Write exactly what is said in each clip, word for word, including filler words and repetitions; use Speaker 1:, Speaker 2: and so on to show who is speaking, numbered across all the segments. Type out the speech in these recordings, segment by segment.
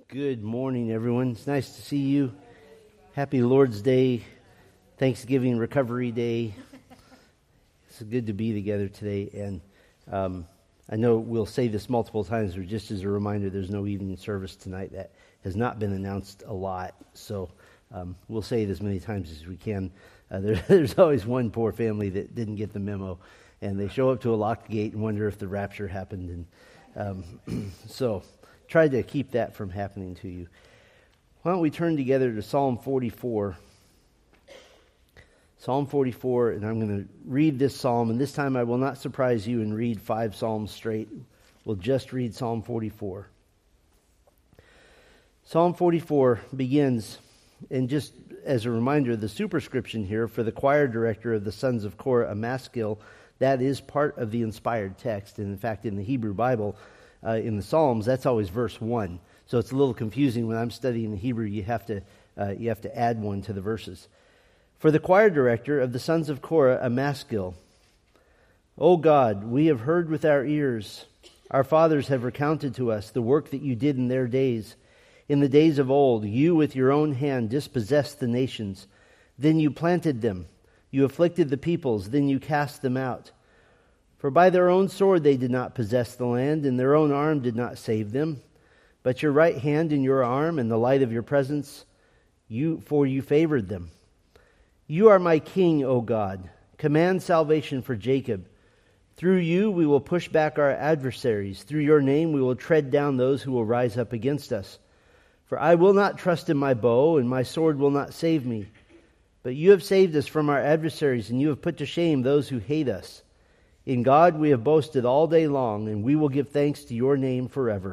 Speaker 1: Good morning, everyone. It's nice to see you. Happy Lord's Day, Thanksgiving Recovery Day. It's good to be together today. And um, I know we'll say this multiple times, but just as a reminder, there's no evening service tonight. That has not been announced a lot. So um, we'll say it as many times as we can. Uh, there, there's always one poor family that didn't get the memo, and they show up to a locked gate and wonder if the rapture happened. And um, so... Try to keep that from happening to you. Why don't we turn together to Psalm forty-four. Psalm forty-four, and I'm going to read this psalm, and this time I will not surprise you and read five psalms straight. We'll just read Psalm forty-four. Psalm forty-four begins, and just as a reminder, the superscription here for the choir director of the sons of Korah, a maskil, that is part of the inspired text. And in fact, in the Hebrew Bible, Uh, in the Psalms, that's always verse one. So it's a little confusing when I'm studying the Hebrew. You have to uh, you have to add one to the verses. For the choir director of the sons of Korah, a maskil. O God, we have heard with our ears. Our fathers have recounted to us the work that you did in their days. In the days of old, you with your own hand dispossessed the nations. Then you planted them. You afflicted the peoples. Then you cast them out. For by their own sword they did not possess the land, and their own arm did not save them. But your right hand and your arm and the light of your presence, you for you favored them. You are my king, O God. Command salvation for Jacob. Through you we will push back our adversaries. Through your name we will tread down those who will rise up against us. For I will not trust in my bow, and my sword will not save me. But you have saved us from our adversaries, and you have put to shame those who hate us. In God we have boasted all day long, and we will give thanks to your name forever.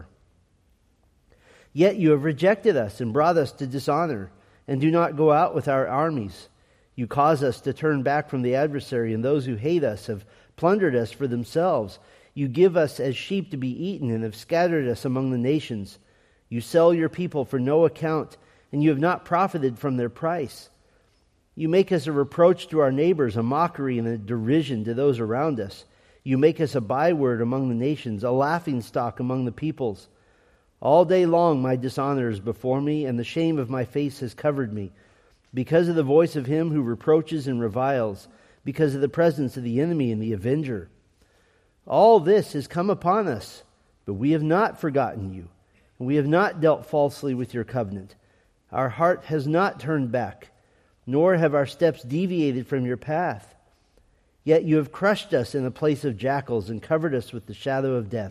Speaker 1: Yet you have rejected us and brought us to dishonor, and do not go out with our armies. You cause us to turn back from the adversary, and those who hate us have plundered us for themselves. You give us as sheep to be eaten, and have scattered us among the nations. You sell your people for no account, and you have not profited from their price. You make us a reproach to our neighbors, a mockery and a derision to those around us. You make us a byword among the nations, a laughingstock among the peoples. All day long my dishonor is before me, and the shame of my face has covered me, because of the voice of him who reproaches and reviles, because of the presence of the enemy and the avenger. All this has come upon us, but we have not forgotten you, and we have not dealt falsely with your covenant. Our heart has not turned back, nor have our steps deviated from your path. Yet you have crushed us in the place of jackals and covered us with the shadow of death.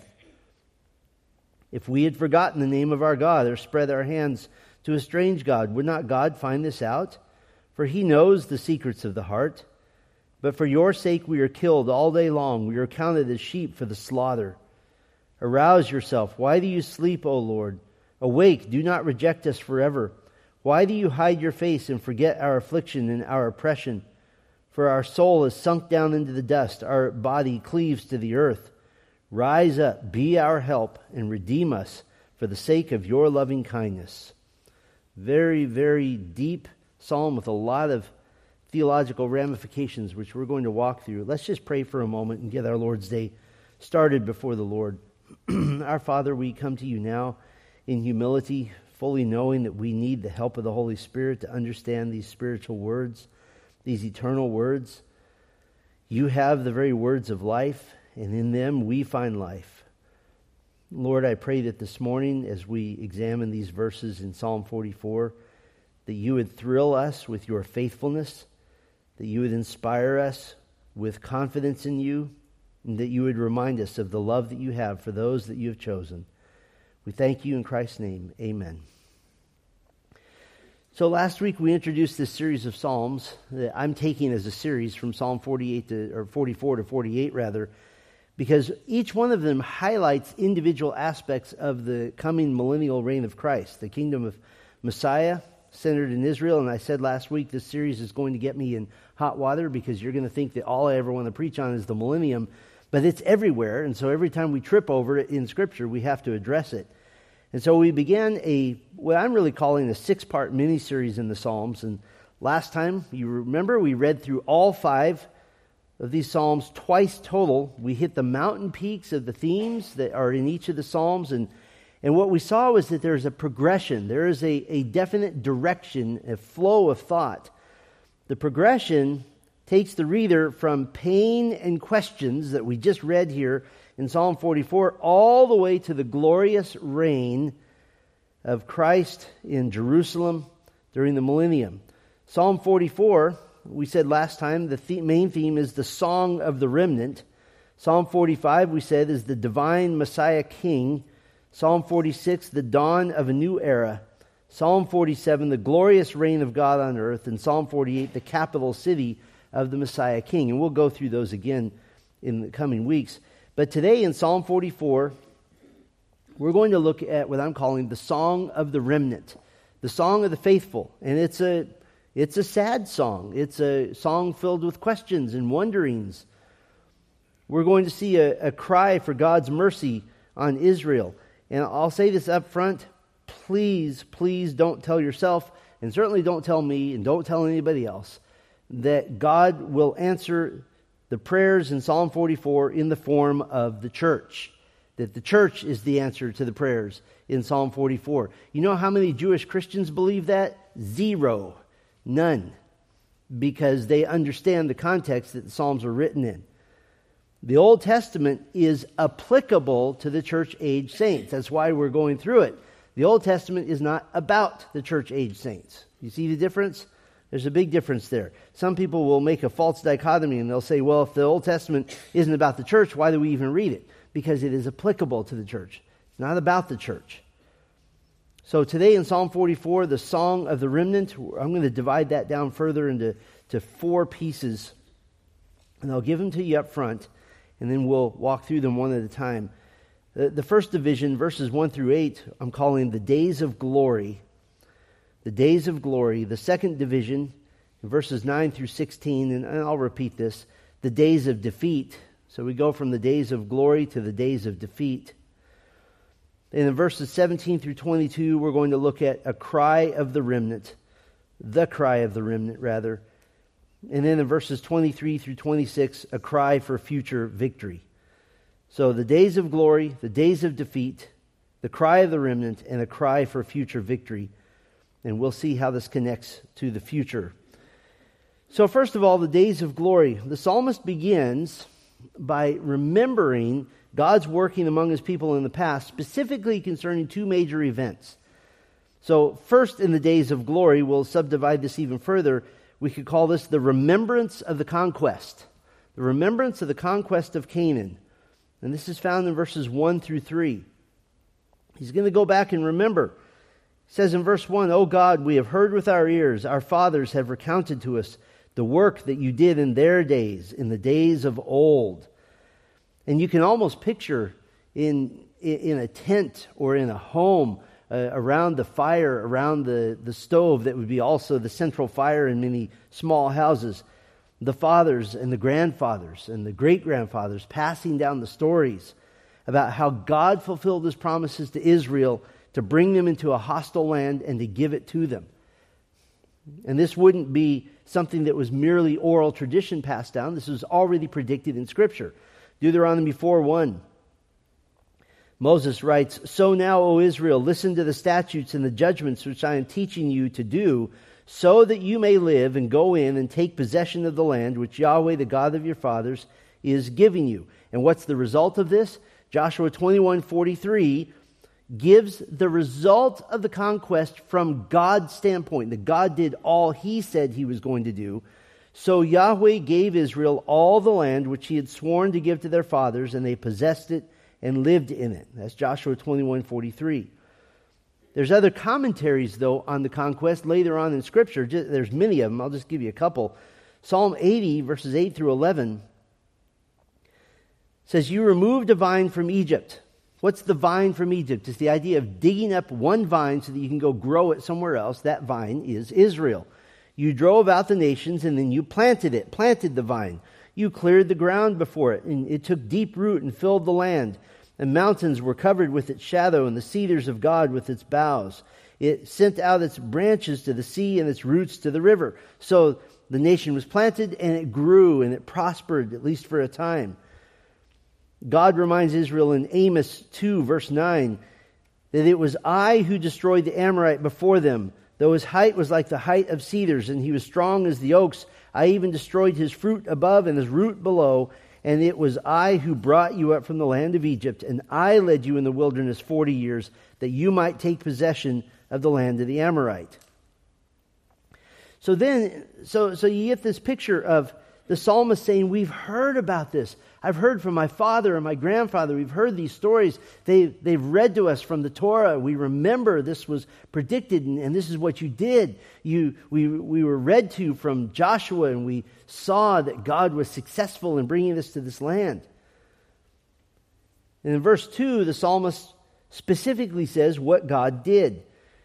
Speaker 1: If we had forgotten the name of our God or spread our hands to a strange God, would not God find this out? For he knows the secrets of the heart. But for your sake we are killed all day long. We are counted as sheep for the slaughter. Arouse yourself. Why do you sleep, O Lord? Awake, do not reject us forever. Why do you hide your face and forget our affliction and our oppression? For our soul is sunk down into the dust, our body cleaves to the earth. Rise up, be our help, and redeem us for the sake of your loving kindness. Very, very deep psalm with a lot of theological ramifications, which we're going to walk through. Let's just pray for a moment and get our Lord's Day started before the Lord. Our Father, we come to you now in humility, fully knowing that we need the help of the Holy Spirit to understand these spiritual words, these eternal words. You have the very words of life, and in them we find life. Lord, I pray that this morning, as we examine these verses in Psalm forty-four, that you would thrill us with your faithfulness, that you would inspire us with confidence in you, and that you would remind us of the love that you have for those that you have chosen. We thank you in Christ's name. Amen. So last week we introduced this series of Psalms that I'm taking as a series from Psalm forty-eight to or forty-four to forty-eight rather, because each one of them highlights individual aspects of the coming millennial reign of Christ, the kingdom of Messiah centered in Israel. And I said last week this series is going to get me in hot water because you're going to think that all I ever want to preach on is the millennium, but it's everywhere. And so every time we trip over it in Scripture, we have to address it. And so we began a, what I'm really calling a six-part mini-series in the Psalms. And last time, you remember, we read through all five of these Psalms twice total. We hit the mountain peaks of the themes that are in each of the Psalms. And, And what we saw was that there's a progression. There is a, a definite direction, a flow of thought. The progression takes the reader from pain and questions that we just read here in Psalm forty-four all the way to the glorious reign of Christ in Jerusalem during the millennium. Psalm forty-four, we said last time, the theme, main theme is the song of the remnant. Psalm forty-five, we said, is the divine Messiah King. Psalm forty-six, the dawn of a new era. Psalm forty-seven, the glorious reign of God on earth. And Psalm forty-eight, the capital city of the Messiah King. And we'll go through those again in the coming weeks. But today in Psalm forty-four, we're going to look at what I'm calling the song of the remnant, the song of the faithful. And it's a it's a sad song. It's a song filled with questions and wonderings. We're going to see a, a cry for God's mercy on Israel. And I'll say this up front, please, please don't tell yourself, and certainly don't tell me, and don't tell anybody else, that God will answer the prayers in Psalm forty-four in the form of the church. That the church is the answer to the prayers in Psalm forty-four. You know how many Jewish Christians believe that? Zero. None. Because they understand the context that the Psalms were written in. The Old Testament is applicable to the church-age saints. That's why we're going through it. The Old Testament is not about the church-age saints. You see the difference? There's a big difference there. Some people will make a false dichotomy and they'll say, well, if the Old Testament isn't about the church, why do we even read it? Because it is applicable to the church. It's not about the church. So today in Psalm forty-four, the song of the remnant, I'm going to divide that down further into to four pieces. And I'll give them to you up front, and then we'll walk through them one at a time. The, the first division, verses one through eight, I'm calling the days of glory. The days of glory. The second division, verses nine through sixteen, and, and I'll repeat this, the days of defeat. So we go from the days of glory to the days of defeat. And in verses seventeen through twenty-two, we're going to look at a cry of the remnant. The cry of the remnant, rather. And then in verses twenty-three through twenty-six, a cry for future victory. So the days of glory, the days of defeat, the cry of the remnant, and a cry for future victory. And we'll see how this connects to the future. So first of all, the days of glory. The psalmist begins by remembering God's working among his people in the past, specifically concerning two major events. So first, in the days of glory, we'll subdivide this even further. We could call this the remembrance of the conquest. The remembrance of the conquest of Canaan. And this is found in verses one through three. He's going to go back and remember. He says in verse one, O God, we have heard with our ears, our fathers have recounted to us the work that you did in their days, in the days of old. And you can almost picture in, in a tent or in a home uh, around the fire, around the, the stove that would be also the central fire in many small houses, the fathers and the grandfathers and the great-grandfathers passing down the stories about how God fulfilled his promises to Israel to bring them into a hostile land and to give it to them. And this wouldn't be something that was merely oral tradition passed down. This was already predicted in Scripture. Deuteronomy four one. Moses writes, So now, O Israel, listen to the statutes and the judgments which I am teaching you to do, so that you may live and go in and take possession of the land which Yahweh, the God of your fathers, is giving you. And what's the result of this? Joshua twenty-one forty-three gives the result of the conquest from God's standpoint, that God did all he said he was going to do. So Yahweh gave Israel all the land which he had sworn to give to their fathers, and they possessed it and lived in it. That's Joshua twenty-one forty-three. There's other commentaries, though, on the conquest later on in Scripture. There's many of them. I'll just give you a couple. Psalm eighty, verses eight through eleven, says, You removed a vine from Egypt. What's the vine from Egypt? It's the idea of digging up one vine so that you can go grow it somewhere else. That vine is Israel. You drove out the nations and then you planted it, planted the vine. You cleared the ground before it, and it took deep root and filled the land. And mountains were covered with its shadow, and the cedars of God with its boughs. It sent out its branches to the sea and its roots to the river. So the nation was planted and it grew and it prospered, at least for a time. God reminds Israel in Amos two, verse nine, that it was I who destroyed the Amorite before them, though his height was like the height of cedars, and he was strong as the oaks. I even destroyed his fruit above and his root below, and it was I who brought you up from the land of Egypt, and I led you in the wilderness forty years, that you might take possession of the land of the Amorite. So then, so so you get this picture of the psalmist saying, we've heard about this. I've heard from my father and my grandfather. We've heard these stories. They, they've read to us from the Torah. We remember this was predicted, and, and this is what you did. You, we, we were read to from Joshua, and we saw that God was successful in bringing us to this land. And in verse two, the psalmist specifically says what God did.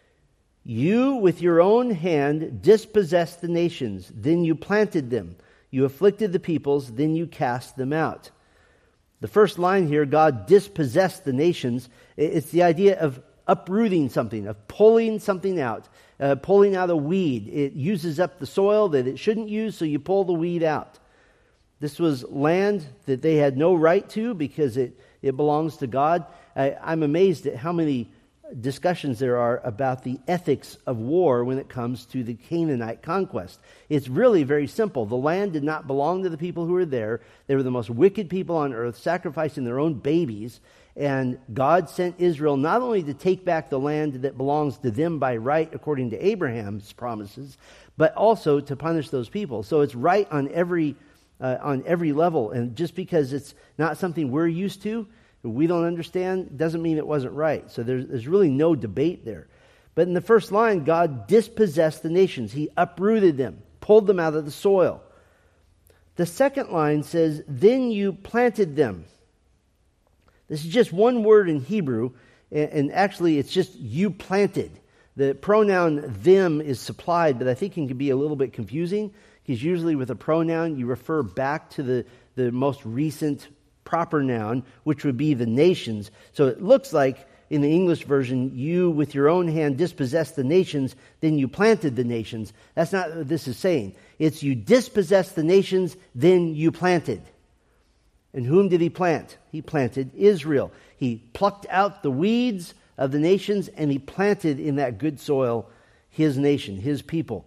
Speaker 1: You with your own hand dispossessed the nations, then you planted them. You afflicted the peoples, then you cast them out. The first line here, God dispossessed the nations. It's the idea of uprooting something, of pulling something out, uh, pulling out a weed. It uses up the soil that it shouldn't use, so you pull the weed out. This was land that they had no right to because it, it belongs to God. I, I'm amazed at how many discussions there are about the ethics of war when it comes to the Canaanite conquest. It's really very simple. The land did not belong to the people who were there. They were the most wicked people on earth, sacrificing their own babies. And God sent Israel not only to take back the land that belongs to them by right according to Abraham's promises, but also to punish those people. So it's right on every uh, on every level. And just because it's not something we're used to, we don't understand, doesn't mean it wasn't right. So there's, there's really no debate there. But in the first line, God dispossessed the nations. He uprooted them, pulled them out of the soil. The second line says, then you planted them. This is just one word in Hebrew, and, and actually it's just you planted. The pronoun them is supplied, but I think it can be a little bit confusing, because usually with a pronoun you refer back to the, the most recent proper noun, which would be the nations. So it looks like in the English version, you with your own hand dispossessed the nations, then you planted the nations. That's not what this is saying. It's you dispossessed the nations, then you planted. And whom did he plant? He planted Israel. He plucked out the weeds of the nations, and he planted in that good soil his nation, his people.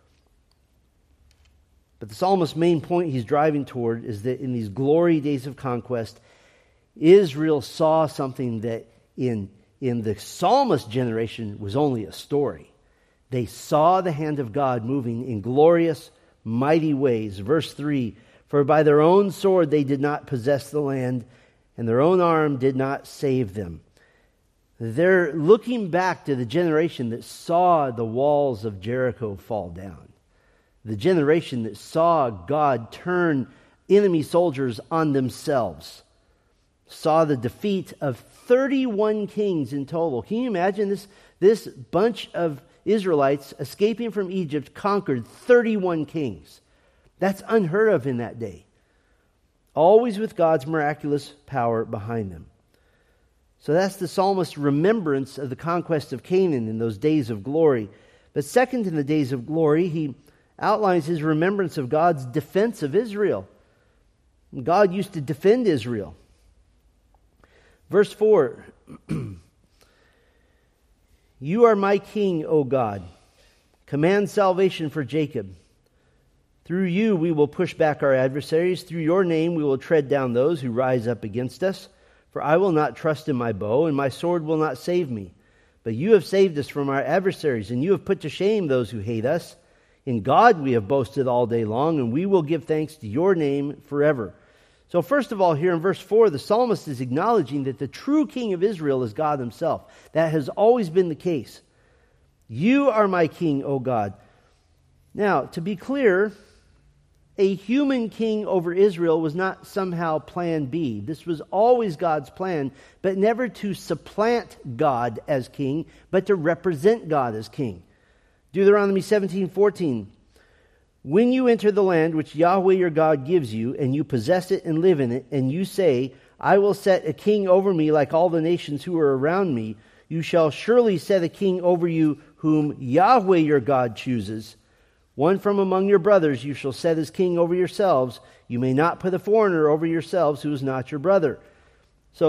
Speaker 1: But the psalmist's main point he's driving toward is that in these glory days of conquest, Israel saw something that in, in the psalmist generation was only a story. They saw the hand of God moving in glorious, mighty ways. Verse three, for by their own sword they did not possess the land, and their own arm did not save them. They're looking back to the generation that saw the walls of Jericho fall down. The generation that saw God turn enemy soldiers on themselves. Saw the defeat of thirty-one kings in total. Can you imagine this? This bunch of Israelites escaping from Egypt conquered thirty-one kings. That's unheard of in that day. Always with God's miraculous power behind them. So that's the psalmist's remembrance of the conquest of Canaan in those days of glory. But second in the days of glory, he outlines his remembrance of God's defense of Israel. God used to defend Israel. Verse four, you are my king, O God. Command salvation for Jacob. Through you we will push back our adversaries. Through your name we will tread down those who rise up against us. For I will not trust in my bow, and my sword will not save me. But you have saved us from our adversaries, and you have put to shame those who hate us. In God we have boasted all day long, and we will give thanks to your name forever. So first of all, here in verse four, the psalmist is acknowledging that the true king of Israel is God himself. That has always been the case. You are my king, O God. Now, to be clear, a human king over Israel was not somehow plan B. This was always God's plan, but never to supplant God as king, but to represent God as king. Deuteronomy seventeen fourteen. When you enter the land which Yahweh your God gives you, and you possess it and live in it, and you say, I will set a king over me like all the nations who are around me, you shall surely set a king over you whom Yahweh your God chooses. One from among your brothers you shall set as king over yourselves. You may not put a foreigner over yourselves who is not your brother. So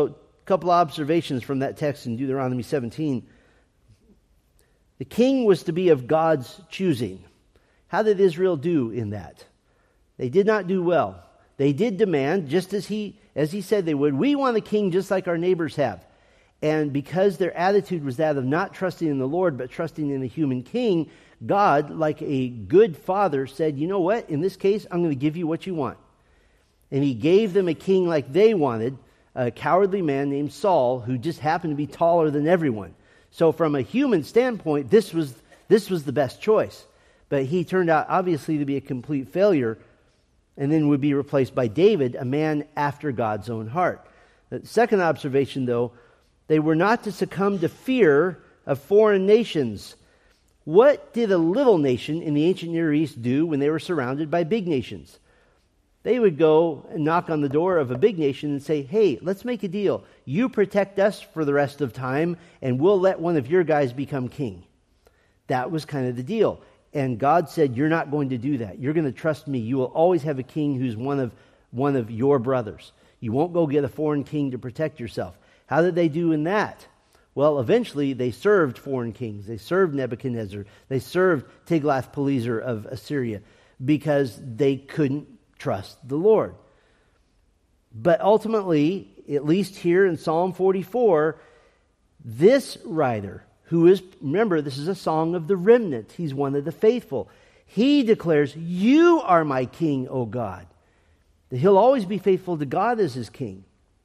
Speaker 1: a couple of observations from that text in Deuteronomy seventeen. The king was to be of God's choosing. How did Israel do in that? They did not do well. They did demand, just as he as he said they would, we want a king just like our neighbors have. And because their attitude was that of not trusting in the Lord, but trusting in a human king, God, like a good father, said, you know what? In this case, I'm going to give you what you want. And he gave them a king like they wanted, a cowardly man named Saul, who just happened to be taller than everyone. So from a human standpoint, this was this was the best choice. But he turned out, obviously, to be a complete failure, and then would be replaced by David, a man after God's own heart. The second observation, though, they were not to succumb to fear of foreign nations. What did a little nation in the ancient Near East do when they were surrounded by big nations? They would go and knock on the door of a big nation and say, hey, let's make a deal. You protect us for the rest of time, and we'll let one of your guys become king. That was kind of the deal. And God said, you're not going to do that. You're going to trust me. You will always have a king who's one of one of your brothers. You won't go get a foreign king to protect yourself. How did they do in that? Well, eventually they served foreign kings. They served Nebuchadnezzar. They served Tiglath-Pileser of Assyria because they couldn't trust the Lord. But ultimately, at least here in Psalm forty-four, this writer, who is, remember, this is a song of the remnant. He's one of the faithful. He declares, you are my king, O God. That he'll always be faithful to God as his king.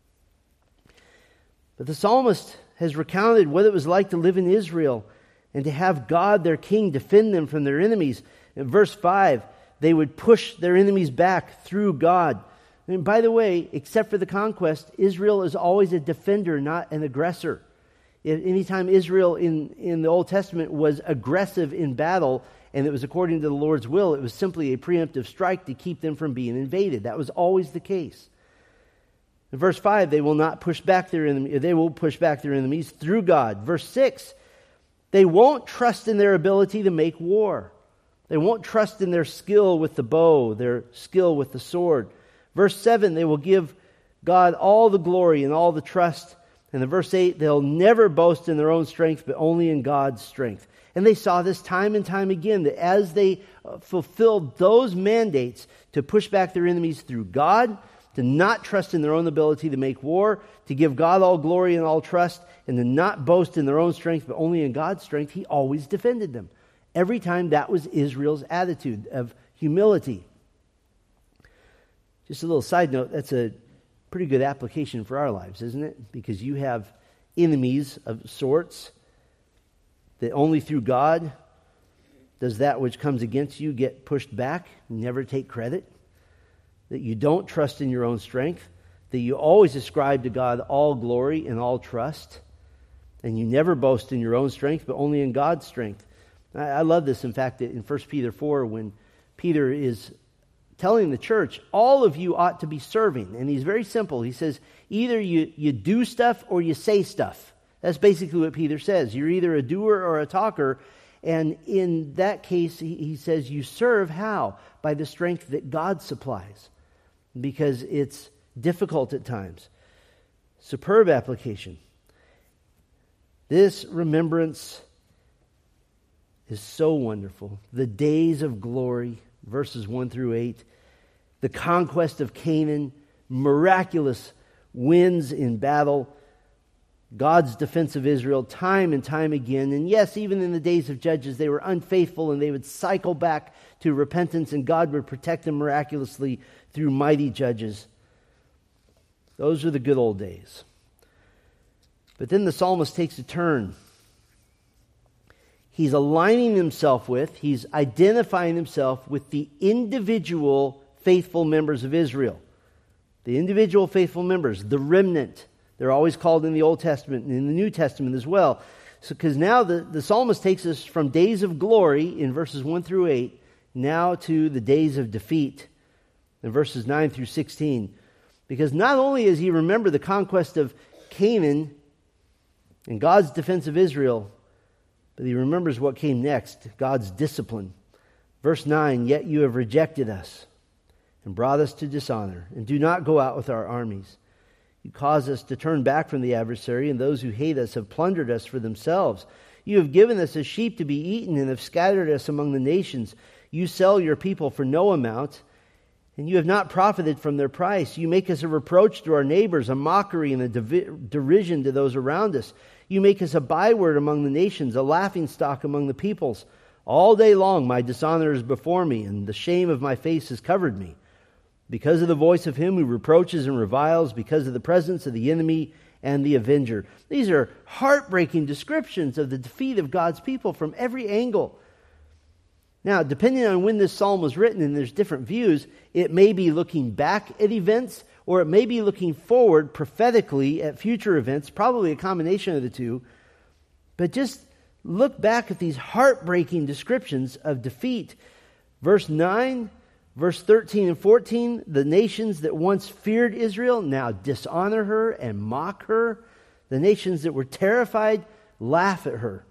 Speaker 1: But the psalmist has recounted what it was like to live in Israel and to have God, their king, defend them from their enemies. In verse five, they would push their enemies back through God. And by the way, except for the conquest, Israel is always a defender, not an aggressor. Anytime Israel in, in the Old Testament was aggressive in battle, and it was according to the Lord's will, it was simply a preemptive strike to keep them from being invaded. That was always the case. In verse five, they will not push back their enemy, they will push back their enemies through God. Verse six, they won't trust in their ability to make war. They won't trust in their skill with the bow, their skill with the sword. Verse seven, they will give God all the glory and all the trust. And in verse eight, they'll never boast in their own strength, but only in God's strength. And they saw this time and time again, that as they fulfilled those mandates to push back their enemies through God, to not trust in their own ability to make war, to give God all glory and all trust, and to not boast in their own strength, but only in God's strength, he always defended them. Every time that was Israel's attitude of humility. Just a little side note, that's a pretty good application for our lives, isn't it? Because you have enemies of sorts that only through God does that which comes against you get pushed back, never take credit, that you don't trust in your own strength, that you always ascribe to God all glory and all trust, and you never boast in your own strength, but only in God's strength. I, I love this, in fact, in First Peter four, when Peter is telling the church, all of you ought to be serving. And he's very simple. He says, either you, you do stuff or you say stuff. That's basically what Peter says. You're either a doer or a talker. And in that case, he, he says, you serve how? By the strength that God supplies. Because it's difficult at times. Superb application. This remembrance is so wonderful. The days of glory, verses one through eight. The conquest of Canaan, miraculous wins in battle, God's defense of Israel time and time again. And yes, even in the days of Judges, they were unfaithful and they would cycle back to repentance, and God would protect them miraculously through mighty judges. Those are the good old days. But then the psalmist takes a turn. He's aligning himself with, he's identifying himself with the individual faithful members of Israel. The individual faithful members, the remnant. They're always called in the Old Testament and in the New Testament as well. So, because now the, the psalmist takes us from days of glory in verses one through eight, now to the days of defeat in verses nine through sixteen. Because not only does he remember the conquest of Canaan and God's defense of Israel, but he remembers what came next, God's discipline. Verse nine, yet you have rejected us and brought us to dishonor, and do not go out with our armies. You cause us to turn back from the adversary, and those who hate us have plundered us for themselves. You have given us as sheep to be eaten and have scattered us among the nations. You sell your people for no amount, and you have not profited from their price. You make us a reproach to our neighbors, a mockery and a divi- derision to those around us. You make us a byword among the nations, a laughingstock among the peoples. All day long my dishonor is before me, and the shame of my face has covered me. Because of the voice of him who reproaches and reviles, because of the presence of the enemy and the avenger. These are heartbreaking descriptions of the defeat of God's people from every angle. Now, depending on when this psalm was written, and there's different views, it may be looking back at events, or it may be looking forward prophetically at future events, probably a combination of the two. But just look back at these heartbreaking descriptions of defeat. Verse nine... Verse thirteen and fourteen, the nations that once feared Israel now dishonor her and mock her. The nations that were terrified laugh at her.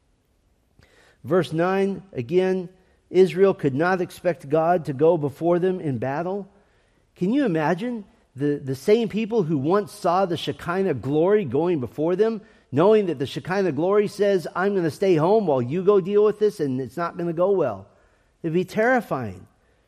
Speaker 1: Verse nine, again, Israel could not expect God to go before them in battle. Can you imagine the, the same people who once saw the Shekinah glory going before them, knowing that the Shekinah glory says, I'm going to stay home while you go deal with this, and it's not going to go well? It'd be terrifying.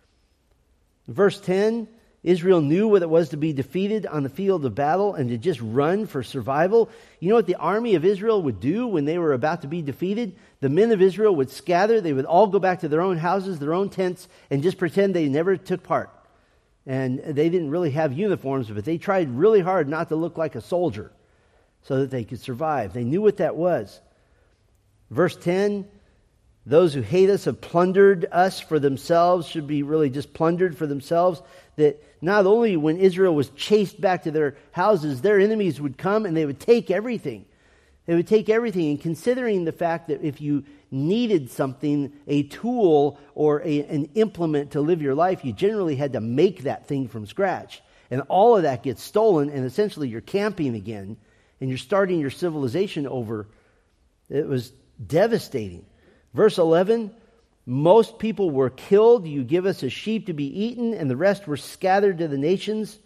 Speaker 1: Verse ten, Israel knew what it was to be defeated on the field of battle and to just run for survival. You know what the army of Israel would do when they were about to be defeated? The men of Israel would scatter. They would all go back to their own houses, their own tents, and just pretend they never took part. And they didn't really have uniforms, but they tried really hard not to look like a soldier so that they could survive. They knew what that was. Verse ten, those who hate us have plundered us for themselves, should be really just plundered for themselves. That not only when Israel was chased back to their houses, their enemies would come and they would take everything. They would take everything. And considering the fact that if you needed something, a tool or a, an implement to live your life, you generally had to make that thing from scratch. And all of that gets stolen, and essentially you're camping again, and you're starting your civilization over. It was devastating. Verse eleven, most people were killed. You give us as sheep to be eaten, and the rest were scattered to the nations.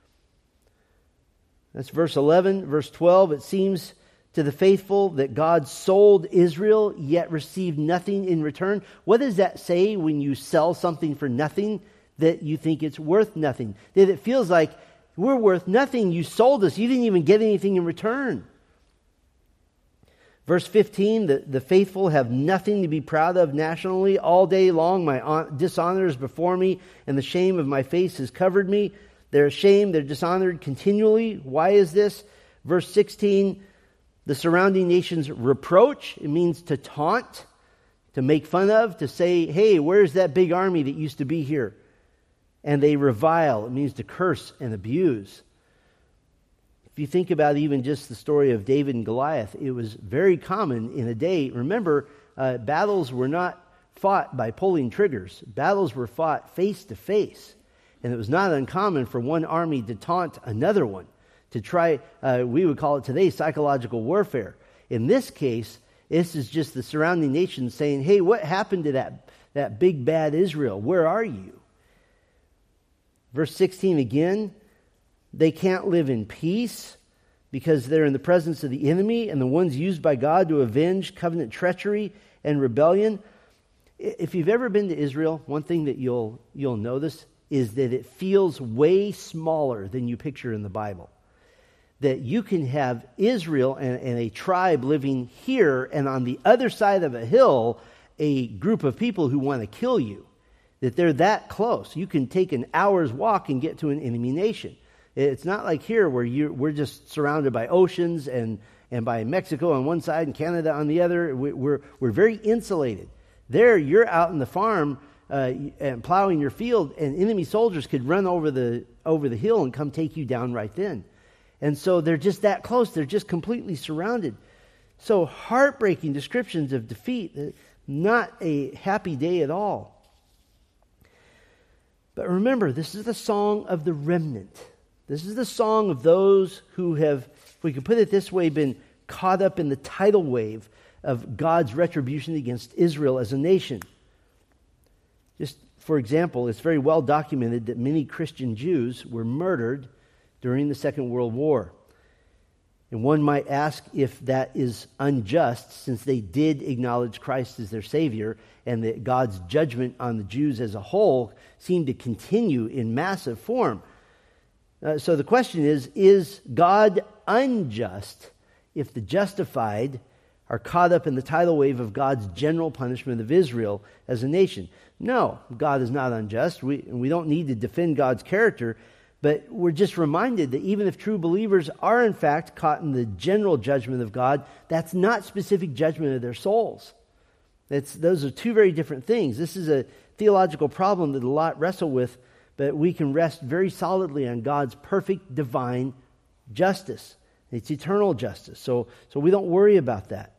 Speaker 1: That's verse eleven. Verse twelve, it seems to the faithful that God sold Israel, yet received nothing in return. What does that say when you sell something for nothing, that you think it's worth nothing? That it feels like we're worth nothing. You sold us. You didn't even get anything in return. Verse fifteen, the, the faithful have nothing to be proud of nationally. All day long my dishonor is before me, and the shame of my face has covered me. They're ashamed, they're dishonored continually. Why is this? Verse sixteen, the surrounding nations reproach. It means to taunt, to make fun of, to say, hey, where's that big army that used to be here? And they revile. It means to curse and abuse. If you think about even just the story of David and Goliath, it was very common in a day. Remember, uh, battles were not fought by pulling triggers. Battles were fought face to face. And it was not uncommon for one army to taunt another one, to try, uh, we would call it today, psychological warfare. In this case, this is just the surrounding nations saying, hey, what happened to that, that big bad Israel? Where are you? Verse sixteen again, they can't live in peace because they're in the presence of the enemy and the ones used by God to avenge covenant treachery and rebellion. If you've ever been to Israel, one thing that you'll you'll notice is that it feels way smaller than you picture in the Bible. That you can have Israel and, and a tribe living here, and on the other side of a hill, a group of people who want to kill you. That they're that close. You can take an hour's walk and get to an enemy nation. It's not like here where you we're just surrounded by oceans and, and by Mexico on one side and Canada on the other. We, we're we're very insulated. There, you're out in the farm uh, and plowing your field, and enemy soldiers could run over the over the hill and come take you down right then. And so they're just that close. They're just completely surrounded. So heartbreaking descriptions of defeat. Not a happy day at all. But remember, this is the song of the remnant. This is the song of those who have, if we could put it this way, been caught up in the tidal wave of God's retribution against Israel as a nation. Just for example, it's very well documented that many Christian Jews were murdered during the Second World War. And one might ask if that is unjust, since they did acknowledge Christ as their Savior, and that God's judgment on the Jews as a whole seemed to continue in massive form. Uh, so the question is, is God unjust if the justified are caught up in the tidal wave of God's general punishment of Israel as a nation? No, God is not unjust. We, we don't need to defend God's character, but we're just reminded that even if true believers are in fact caught in the general judgment of God, that's not specific judgment of their souls. It's, those are two very different things. This is a theological problem that a lot wrestle with, but we can rest very solidly on God's perfect divine justice. It's eternal justice. So, so we don't worry about that.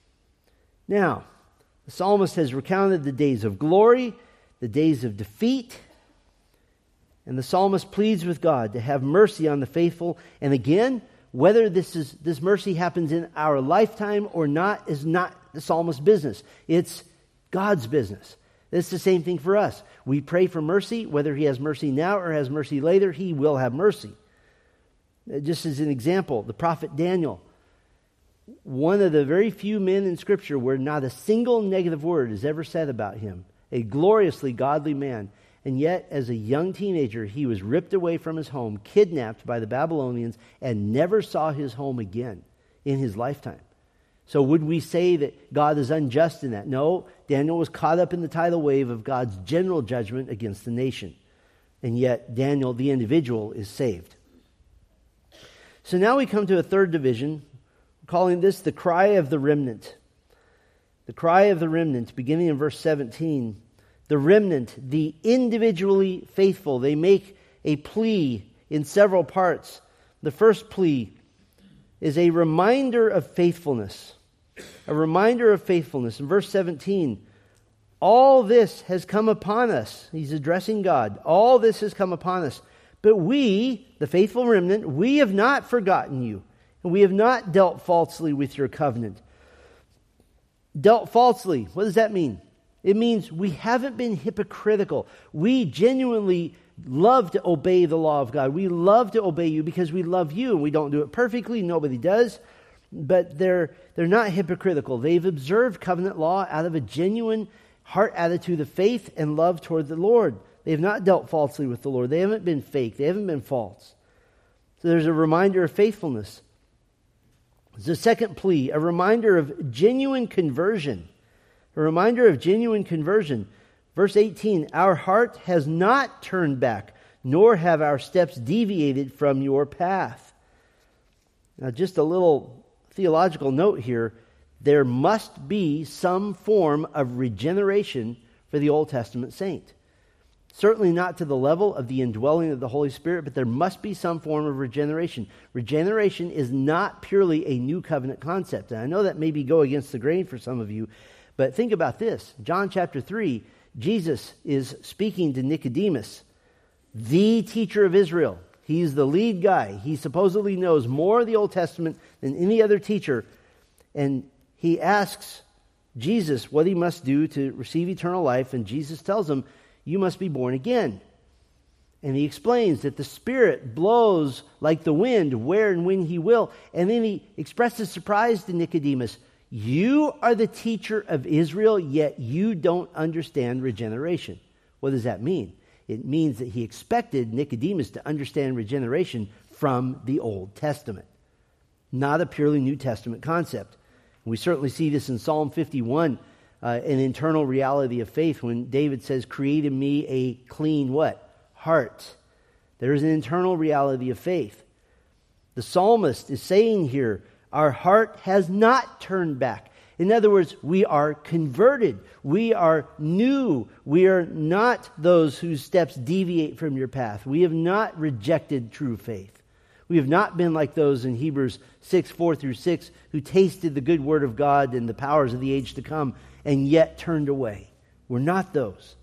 Speaker 1: Now, the psalmist has recounted the days of glory, the days of defeat, and the psalmist pleads with God to have mercy on the faithful. And again, whether this is this mercy happens in our lifetime or not is not the psalmist's business. It's God's business. It's the same thing for us. We pray for mercy, whether He has mercy now or has mercy later, He will have mercy. Just as an example, the prophet Daniel, one of the very few men in Scripture where not a single negative word is ever said about him, a gloriously godly man. And yet, as a young teenager, he was ripped away from his home, kidnapped by the Babylonians, and never saw his home again in his lifetime. So would we say that God is unjust in that? No, Daniel was caught up in the tidal wave of God's general judgment against the nation. And yet, Daniel, the individual, is saved. So now we come to a third division, calling this the cry of the remnant. The cry of the remnant, beginning in verse seventeen. The remnant, the individually faithful, they make a plea in several parts. The first plea is a reminder of faithfulness. A reminder of faithfulness. In verse seventeen, all this has come upon us. He's addressing God. All this has come upon us. But we, the faithful remnant, we have not forgotten you, and we have not dealt falsely with your covenant. Dealt falsely, what does that mean? It means we haven't been hypocritical. We genuinely love to obey the law of God. We love to obey you because we love you. And we don't do it perfectly. Nobody does. But they're, they're not hypocritical. They've observed covenant law out of a genuine heart attitude of faith and love toward the Lord. They have not dealt falsely with the Lord. They haven't been fake. They haven't been false. So there's a reminder of faithfulness. There's a second plea, a reminder of genuine conversion. A reminder of genuine conversion. Verse eighteen, our heart has not turned back, nor have our steps deviated from your path. Now, just a little theological note here. There must be some form of regeneration for the Old Testament saint. Certainly not to the level of the indwelling of the Holy Spirit, but there must be some form of regeneration. Regeneration is not purely a new covenant concept. And I know that maybe go against the grain for some of you, but think about this. John chapter three, Jesus is speaking to Nicodemus, the teacher of Israel. He's the lead guy. He supposedly knows more of the Old Testament than any other teacher. And he asks Jesus what he must do to receive eternal life. And Jesus tells him, you must be born again. And he explains that the Spirit blows like the wind where and when he will. And then he expresses surprise to Nicodemus. You are the teacher of Israel, yet you don't understand regeneration. What does that mean? It means that he expected Nicodemus to understand regeneration from the Old Testament, not a purely New Testament concept. We certainly see this in Psalm fifty-one, uh, an internal reality of faith, when David says, create in me a clean what? Heart. There is an internal reality of faith. The psalmist is saying here, our heart has not turned back. In other words, we are converted. We are new. We are not those whose steps deviate from your path. We have not rejected true faith. We have not been like those in Hebrews six, four through six, who tasted the good word of God and the powers of the age to come and yet turned away. We're not those.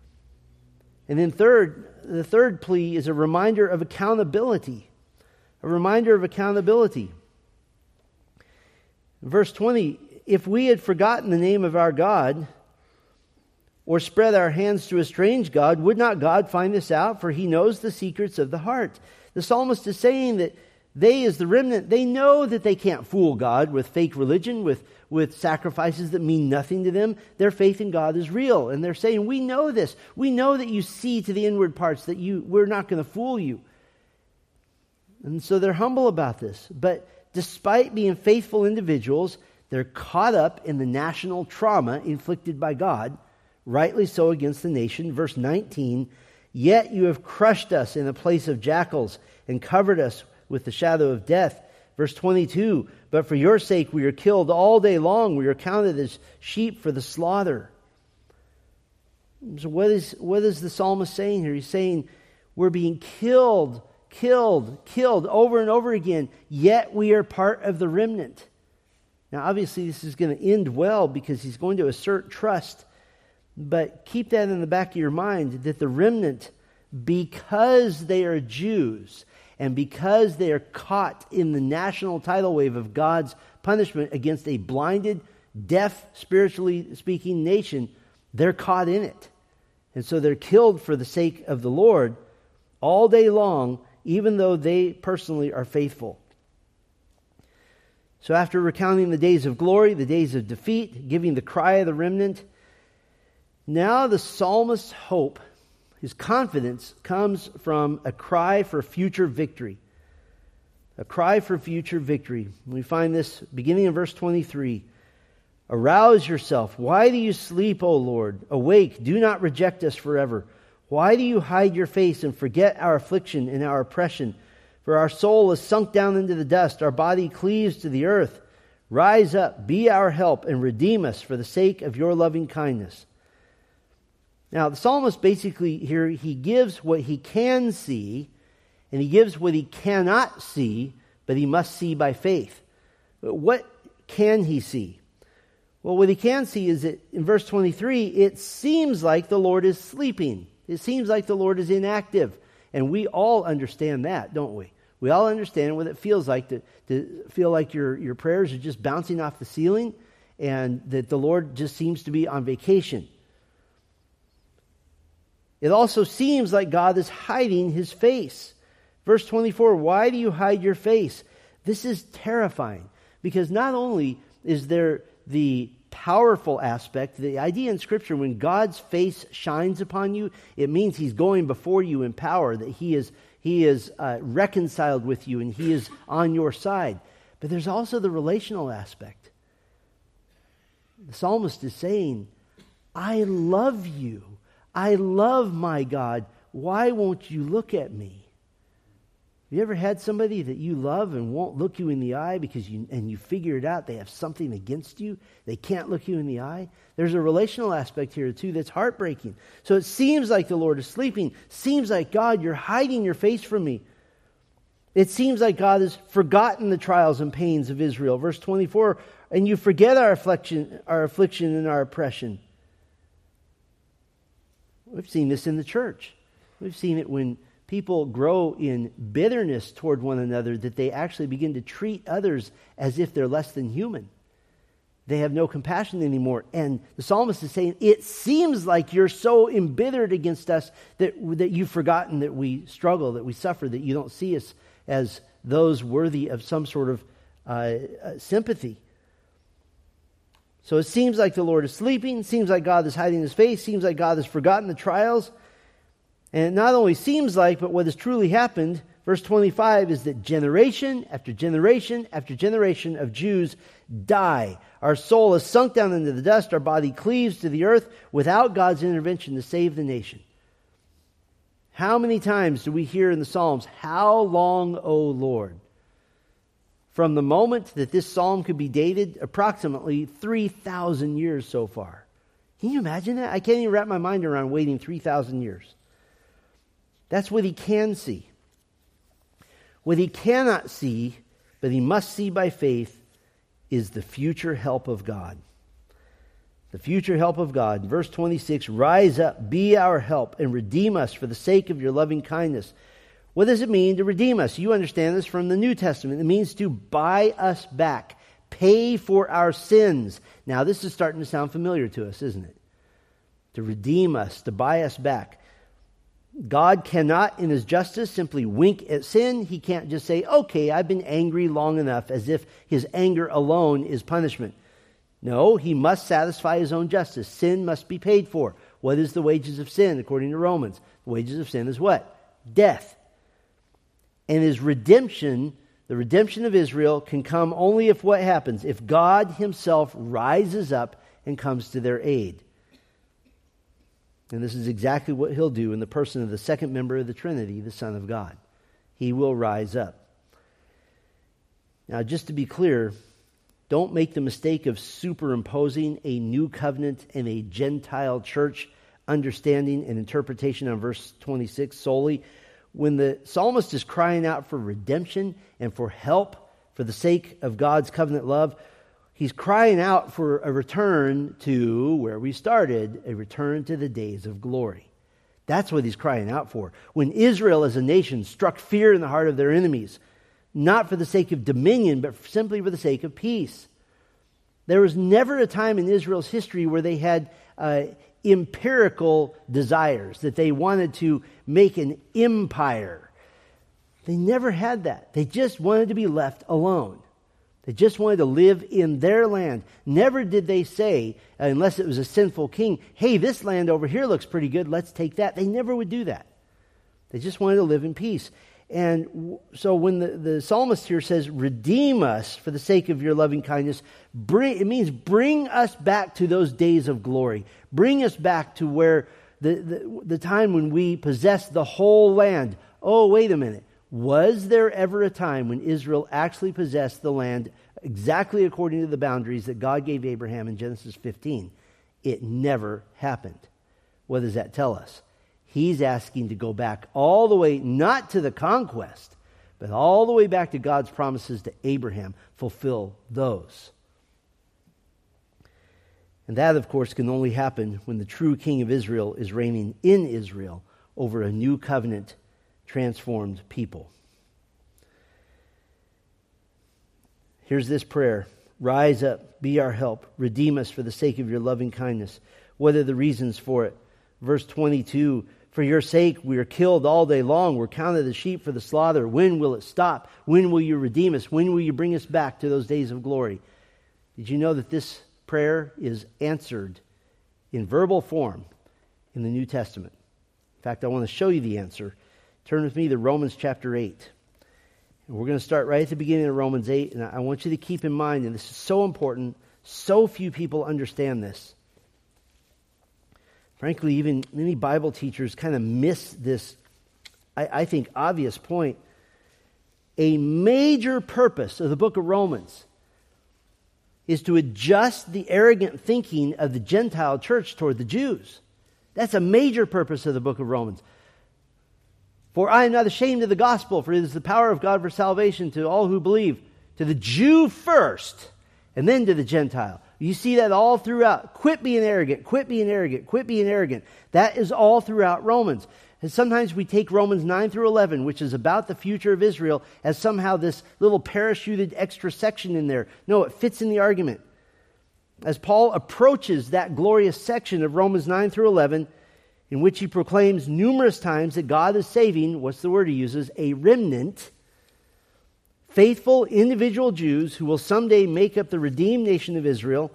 Speaker 1: And then third, the third plea is a reminder of accountability. A reminder of accountability. Verse twenty, if we had forgotten the name of our God or spread our hands to a strange God, would not God find this out? For he knows the secrets of the heart. The psalmist is saying that they, as the remnant, they know that they can't fool God with fake religion, with, with sacrifices that mean nothing to them. Their faith in God is real. And they're saying, we know this. We know that you see to the inward parts, that you we're not going to fool you. And so they're humble about this. But despite being faithful individuals, they're caught up in the national trauma inflicted by God, rightly so against the nation. Verse nineteen, yet you have crushed us in the place of jackals and covered us with the shadow of death. Verse twenty-two, but for your sake we are killed all day long. We are counted as sheep for the slaughter. So what is, what is the psalmist saying here? He's saying we're being killed, killed, killed over and over again, yet we are part of the remnant. Now obviously this is going to end well because he's going to assert trust. But keep that in the back of your mind, that the remnant, because they are Jews, and because they are caught in the national tidal wave of God's punishment against a blinded, deaf, spiritually speaking nation, they're caught in it. And so they're killed for the sake of the Lord all day long, even though they personally are faithful. So after recounting the days of glory, the days of defeat, giving the cry of the remnant, now the psalmist's hope, his confidence, comes from a cry for future victory. A cry for future victory. We find this beginning in verse twenty-three. Arouse yourself. Why do you sleep, O Lord? Awake, do not reject us forever. Why do you hide your face and forget our affliction and our oppression? For our soul is sunk down into the dust. Our body cleaves to the earth. Rise up, be our help, and redeem us for the sake of your loving kindness. Now, the psalmist basically here, he gives what he can see, and he gives what he cannot see, but he must see by faith. But what can he see? Well, what he can see is that in verse twenty-three, it seems like the Lord is sleeping. It seems like the Lord is inactive. And we all understand that, don't we? We all understand what it feels like to, to feel like your, your prayers are just bouncing off the ceiling and that the Lord just seems to be on vacation. It also seems like God is hiding his face. Verse twenty-four, why do you hide your face? This is terrifying because not only is there the powerful aspect, the idea in Scripture, when God's face shines upon you, it means he's going before you in power, that he is, he is uh, reconciled with you and he is on your side. But there's also the relational aspect. The psalmist is saying, I love you. I love my God. Why won't you look at me? Have you ever had somebody that you love and won't look you in the eye because you and you figure it out they have something against you? They can't look you in the eye. There's a relational aspect here too that's heartbreaking. So it seems like the Lord is sleeping. Seems like, God, you're hiding your face from me. It seems like God has forgotten the trials and pains of Israel. Verse twenty-four, and you forget our affliction, our affliction and our oppression. We've seen this in the church. We've seen it when people grow in bitterness toward one another, that they actually begin to treat others as if they're less than human. They have no compassion anymore. And the psalmist is saying, it seems like you're so embittered against us that, that you've forgotten that we struggle, that we suffer, that you don't see us as those worthy of some sort of uh, uh, sympathy. So it seems like the Lord is sleeping, seems like God is hiding his face, seems like God has forgotten the trials. And it not only seems like, but what has truly happened, verse twenty-five, is that generation after generation after generation of Jews die. Our soul is sunk down into the dust, our body cleaves to the earth without God's intervention to save the nation. How many times do we hear in the Psalms, how long, O Lord? From the moment that this psalm could be dated, approximately three thousand years so far. Can you imagine that? I can't even wrap my mind around waiting three thousand years. That's what he can see. What he cannot see, but he must see by faith, is the future help of God. The future help of God. Verse twenty-six, rise up, be our help, and redeem us for the sake of your loving kindness. What does it mean to redeem us? You understand this from the New Testament. It means to buy us back, pay for our sins. Now, this is starting to sound familiar to us, isn't it? To redeem us, to buy us back. God cannot, in his justice, simply wink at sin. He can't just say, okay, I've been angry long enough, as if his anger alone is punishment. No, he must satisfy his own justice. Sin must be paid for. What is the wages of sin, according to Romans? The wages of sin is what? Death. And his redemption, the redemption of Israel, can come only if what happens? If God himself rises up and comes to their aid. And this is exactly what he'll do in the person of the second member of the Trinity, the Son of God. He will rise up. Now, just to be clear, don't make the mistake of superimposing a new covenant and a Gentile church understanding and interpretation on verse twenty-six solely. When the psalmist is crying out for redemption and for help for the sake of God's covenant love, he's crying out for a return to where we started, a return to the days of glory. That's what he's crying out for. When Israel as a nation struck fear in the heart of their enemies, not for the sake of dominion, but simply for the sake of peace. There was never a time in Israel's history where they had uh, empirical desires, that they wanted to make an empire. They never had that. They just wanted to be left alone. They just wanted to live in their land. Never did they say, unless it was a sinful king, hey, this land over here looks pretty good, let's take that. They never would do that. They just wanted to live in peace. And so when the, the psalmist here says, redeem us for the sake of your loving kindness, bring, it means bring us back to those days of glory. Bring us back to where the, the, the time when we possessed the whole land. Oh, wait a minute. Was there ever a time when Israel actually possessed the land exactly according to the boundaries that God gave Abraham in Genesis fifteen? It never happened. What does that tell us? He's asking to go back all the way, not to the conquest, but all the way back to God's promises to Abraham. Fulfill those. And that, of course, can only happen when the true king of Israel is reigning in Israel over a new covenant, transformed people. Here's this prayer. Rise up, be our help, redeem us for the sake of your loving kindness. What are the reasons for it? Verse twenty-two, for your sake we are killed all day long. We're counted as sheep for the slaughter. When will it stop? When will you redeem us? When will you bring us back to those days of glory? Did you know that this prayer is answered in verbal form in the New Testament? In fact, I want to show you the answer. Turn with me to Romans chapter eight. And we're going to start right at the beginning of Romans eight. And I want you to keep in mind, and this is so important, so few people understand this. Frankly, even many Bible teachers kind of miss this, I, I think, obvious point. A major purpose of the book of Romans is to adjust the arrogant thinking of the Gentile church toward the Jews. That's a major purpose of the book of Romans. For I am not ashamed of the gospel, for it is the power of God for salvation to all who believe, to the Jew first, and then to the Gentile. You see that all throughout. Quit being arrogant, quit being arrogant, quit being arrogant. That is all throughout Romans. And sometimes we take Romans nine through eleven, which is about the future of Israel, as somehow this little parachuted extra section in there. No, it fits in the argument. As Paul approaches that glorious section of Romans nine through eleven, in which he proclaims numerous times that God is saving, what's the word he uses? A remnant. Faithful individual Jews who will someday make up the redeemed nation of Israel.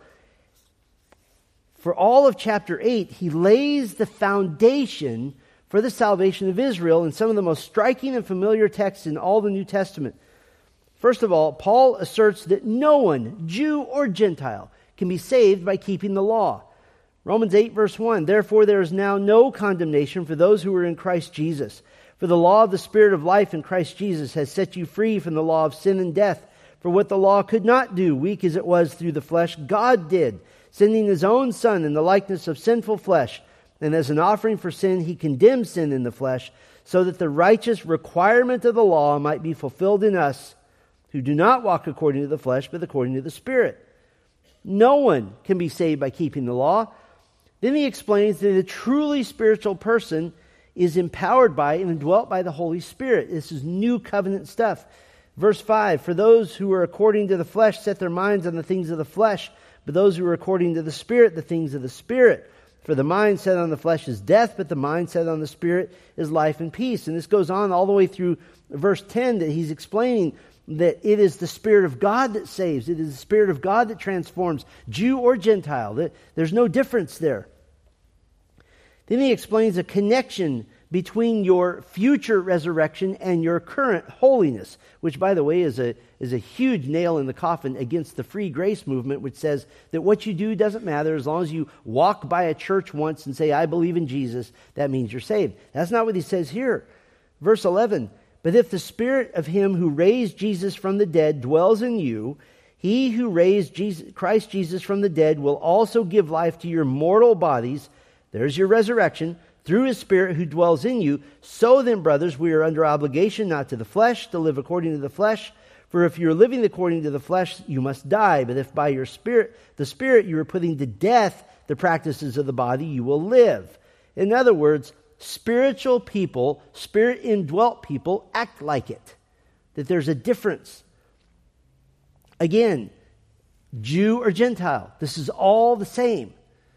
Speaker 1: For all of chapter eight, he lays the foundation for the salvation of Israel in some of the most striking and familiar texts in all the New Testament. First of all, Paul asserts that no one, Jew or Gentile, can be saved by keeping the law. Romans eight verse one, therefore there is now no condemnation for those who are in Christ Jesus. For the law of the Spirit of life in Christ Jesus has set you free from the law of sin and death. For what the law could not do, weak as it was through the flesh, God did, sending his own Son in the likeness of sinful flesh. And as an offering for sin, he condemned sin in the flesh, so that the righteous requirement of the law might be fulfilled in us, who do not walk according to the flesh, but according to the Spirit. No one can be saved by keeping the law. Then he explains that a truly spiritual person is empowered by and indwelt by the Holy Spirit. This is new covenant stuff. Verse five, for those who are according to the flesh set their minds on the things of the flesh, but those who are according to the Spirit, the things of the Spirit. For the mind set on the flesh is death, but the mind set on the Spirit is life and peace. And this goes on all the way through verse ten, that he's explaining that it is the Spirit of God that saves. It is the Spirit of God that transforms, Jew or Gentile. There's no difference there. Then he explains a connection between your future resurrection and your current holiness, which, by the way, is a is a huge nail in the coffin against the free grace movement, which says that what you do doesn't matter. As long as you walk by a church once and say, I believe in Jesus, that means you're saved. That's not what he says here. Verse eleven, but if the Spirit of him who raised Jesus from the dead dwells in you, he who raised Jesus, Christ Jesus from the dead will also give life to your mortal bodies. There's your resurrection, through his Spirit who dwells in you. So then, brothers, we are under obligation not to the flesh, to live according to the flesh. For if you're living according to the flesh, you must die. But if by your Spirit, the Spirit, you are putting to death the practices of the body, you will live. In other words, spiritual people, Spirit-indwelt people, act like it. That there's a difference. Again, Jew or Gentile, this is all the same.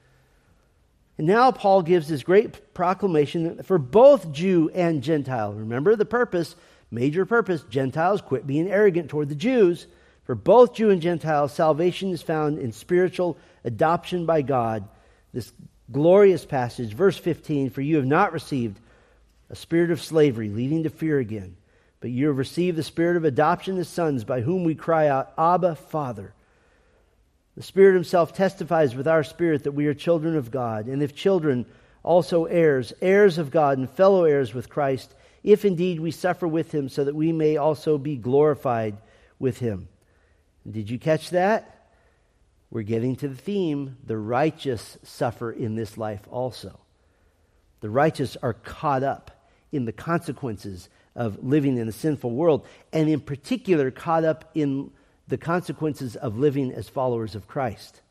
Speaker 1: And now Paul gives this great proclamation for both Jew and Gentile. Remember the purpose, major purpose, Gentiles quit being arrogant toward the Jews. For both Jew and Gentile, salvation is found in spiritual adoption by God. This glorious passage, verse fifteen, for you have not received a spirit of slavery leading to fear again, but you have received the spirit of adoption as sons, by whom we cry out, Abba, Father. The Spirit himself testifies with our spirit that we are children of God, and if children, also heirs, heirs of God and fellow heirs with Christ, if indeed we suffer with him, so that we may also be glorified with him. Did you catch that? We're getting to the theme. The righteous suffer in this life also. The righteous are caught up in the consequences of living in a sinful world, and in particular caught up in the consequences of living as followers of Christ.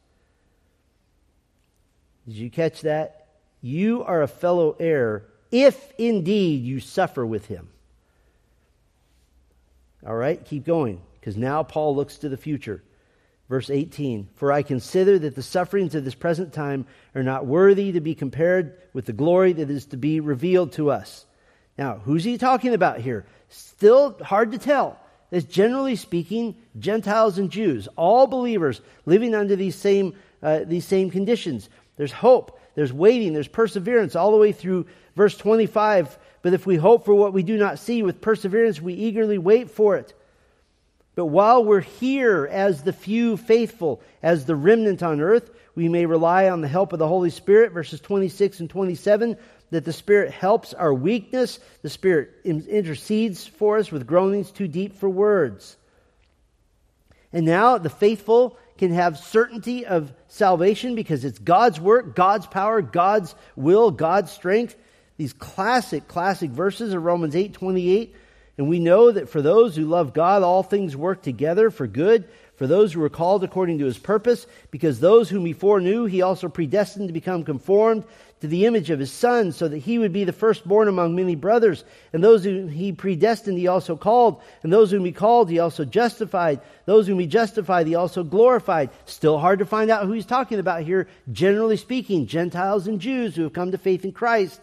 Speaker 1: Did you catch that? You are a fellow heir if indeed you suffer with him. All right, keep going, because now Paul looks to the future. Verse eighteen, for I consider that the sufferings of this present time are not worthy to be compared with the glory that is to be revealed to us. Now, who's he talking about here? Still hard to tell. It's generally speaking, Gentiles and Jews, all believers living under these same uh, these same conditions. There's hope, there's waiting, there's perseverance all the way through verse twenty-five. But if we hope for what we do not see, with perseverance we eagerly wait for it. But while we're here as the few faithful, as the remnant on earth, we may rely on the help of the Holy Spirit, verses twenty-six and twenty-seven, that the Spirit helps our weakness. The Spirit intercedes for us with groanings too deep for words. And now the faithful can have certainty of salvation because it's God's work, God's power, God's will, God's strength. These classic, classic verses of Romans eight twenty-eight. And we know that for those who love God, all things work together for good, for those who are called according to his purpose, because those whom he foreknew, he also predestined to become conformed to the image of his Son, so that he would be the firstborn among many brothers. And those whom he predestined, he also called. And those whom he called, he also justified. Those whom he justified, he also glorified. Still hard to find out who he's talking about here. Generally speaking, Gentiles and Jews who have come to faith in Christ.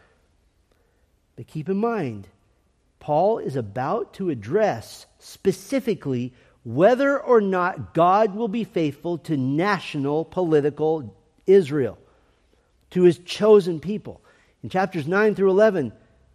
Speaker 1: But keep in mind, Paul is about to address specifically whether or not God will be faithful to national political Israel, to his chosen people. In chapters nine through eleven,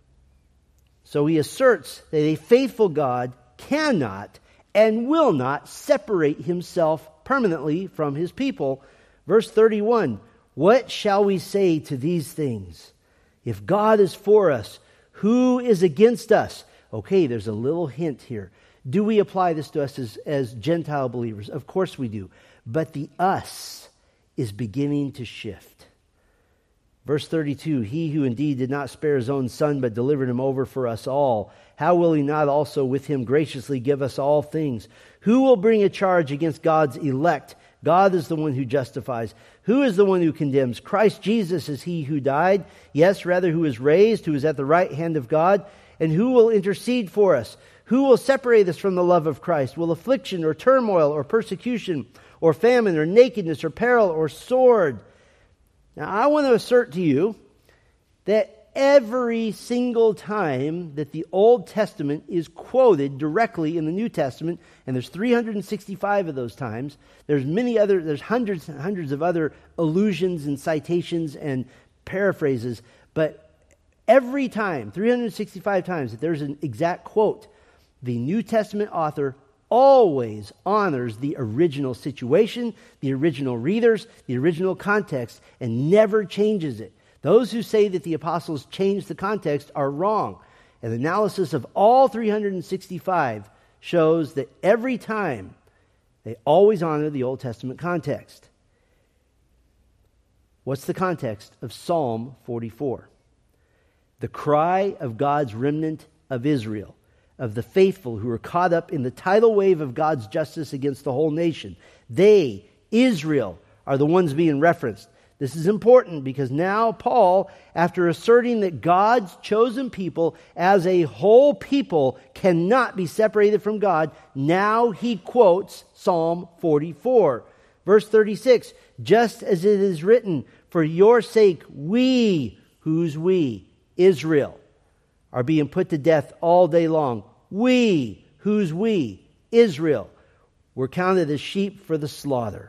Speaker 1: so he asserts that a faithful God cannot and will not separate himself permanently from his people. Verse thirty-one, what shall we say to these things? If God is for us, who is against us? Okay, there's a little hint here. Do we apply this to us as, as Gentile believers? Of course we do. But the us is beginning to shift. Verse thirty-two, he who indeed did not spare his own Son, but delivered him over for us all, how will he not also with him graciously give us all things? Who will bring a charge against God's elect? God is the one who justifies. Who is the one who condemns? Christ Jesus is he who died, yes, rather who is raised, who is at the right hand of God, and who will intercede for us? Who will separate us from the love of Christ? Will affliction or turmoil or persecution or famine or nakedness or peril or sword? Now, I want to assert to you that every single time that the Old Testament is quoted directly in the New Testament, and there's three hundred sixty-five of those times, there's many other, there's hundreds and hundreds of other allusions and citations and paraphrases, but every time, three hundred sixty-five times that there's an exact quote, the New Testament author always honors the original situation, the original readers, the original context, and never changes it. Those who say that the apostles changed the context are wrong. An analysis of all three hundred sixty-five shows that every time they always honor the Old Testament context. What's the context of Psalm forty-four? The cry of God's remnant of Israel, of the faithful who are caught up in the tidal wave of God's justice against the whole nation. They, Israel, are the ones being referenced. This is important because now Paul, after asserting that God's chosen people as a whole people cannot be separated from God, now he quotes Psalm forty-four. Verse thirty-six, just as it is written, for your sake we, who's we? Israel, are being put to death all day long. We, who's we? Israel, were counted as sheep for the slaughter.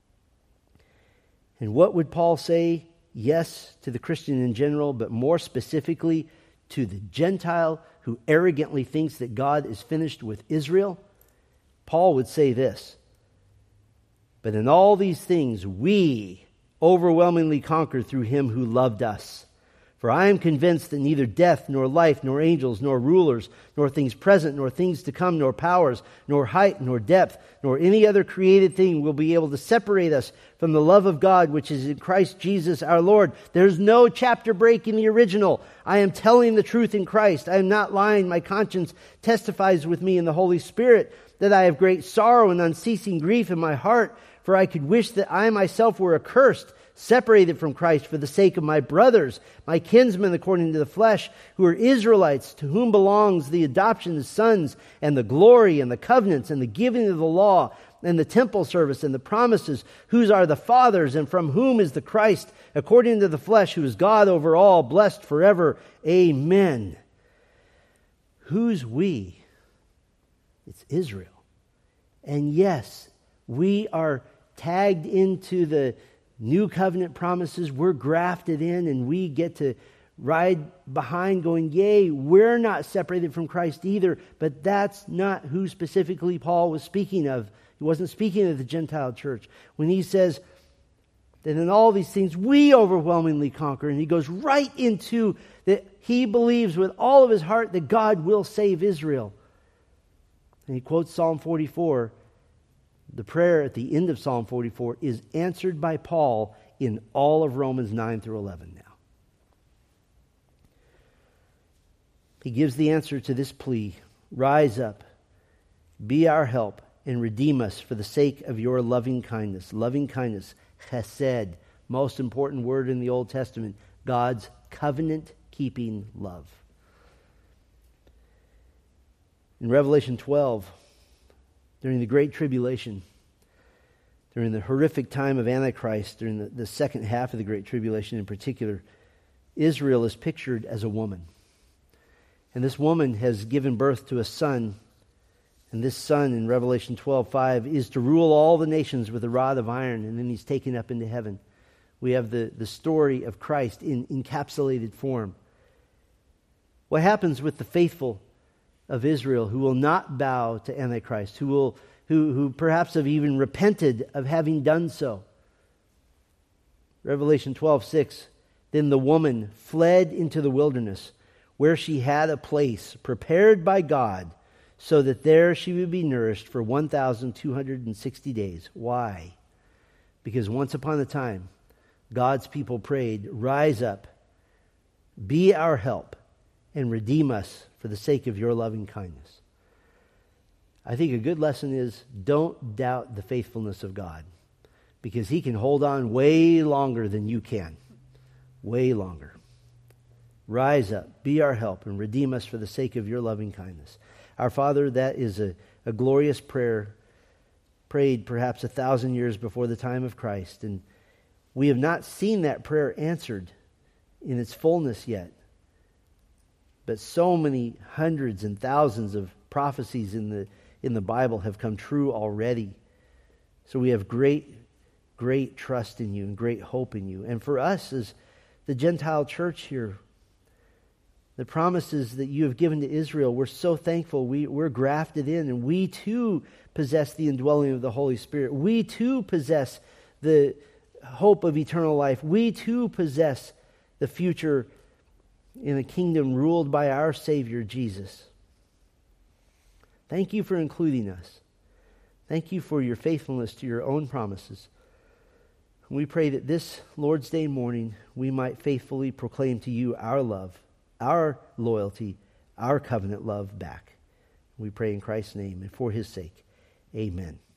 Speaker 1: And what would Paul say? Yes, to the Christian in general, but more specifically to the Gentile who arrogantly thinks that God is finished with Israel. Paul would say this, but in all these things we overwhelmingly conquer through him who loved us. For I am convinced that neither death, nor life, nor angels, nor rulers, nor things present, nor things to come, nor powers, nor height, nor depth, nor any other created thing will be able to separate us from the love of God which is in Christ Jesus our Lord. There's no chapter break in the original. I am telling the truth in Christ. I am not lying. My conscience testifies with me in the Holy Spirit that I have great sorrow and unceasing grief in my heart, for I could wish that I myself were accursed, separated from Christ for the sake of my brothers, my kinsmen according to the flesh, who are Israelites, to whom belongs the adoption as sons, and the glory, and the covenants, and the giving of the law, and the temple service, and the promises, whose are the fathers, and from whom is the Christ, according to the flesh, who is God over all, blessed forever. Amen. Who's we? It's Israel. And yes, we are tagged into the new covenant promises. We're grafted in and we get to ride behind going, yay, we're not separated from Christ either. But that's not who specifically Paul was speaking of. He wasn't speaking of the Gentile church. When he says that in all these things we overwhelmingly conquer, and he goes right into that he believes with all of his heart that God will save Israel. And he quotes Psalm forty-four. The prayer at the end of Psalm forty-four is answered by Paul in all of Romans nine through eleven now. He gives the answer to this plea. Rise up, be our help, and redeem us for the sake of your loving kindness. Loving kindness, chesed, most important word in the Old Testament, God's covenant-keeping love. In Revelation twelve, during the Great Tribulation, during the horrific time of Antichrist, during the, the second half of the Great Tribulation in particular, Israel is pictured as a woman. And this woman has given birth to a son, and this son in Revelation twelve five is to rule all the nations with a rod of iron, and then he's taken up into heaven. We have the, the story of Christ in encapsulated form. What happens with the faithful of Israel who will not bow to Antichrist, who will, who, who perhaps have even repented of having done so? Revelation twelve six, then the woman fled into the wilderness, where she had a place prepared by God, so that there she would be nourished for one thousand two hundred sixty days. Why? Because once upon a time, God's people prayed, rise up, be our help, and redeem us for the sake of your loving kindness. I think a good lesson is don't doubt the faithfulness of God, because he can hold on way longer than you can. Way longer. Rise up, be our help, and redeem us for the sake of your loving kindness. Our Father, that is a, a glorious prayer, prayed perhaps a thousand years before the time of Christ. And We have not seen that prayer answered in its fullness yet. But so many hundreds and thousands of prophecies in the in the Bible have come true already. So we have great, great trust in you and great hope in you. And for us as the Gentile church here, the promises that you have given to Israel, we're so thankful. We, we're grafted in, and we too possess the indwelling of the Holy Spirit. We too possess the hope of eternal life. We too possess the future in a kingdom ruled by our Savior, Jesus. Thank you for including us. Thank you for your faithfulness to your own promises. We pray that this Lord's Day morning we might faithfully proclaim to you our love, our loyalty, our covenant love back. We pray in Christ's name and for his sake. Amen.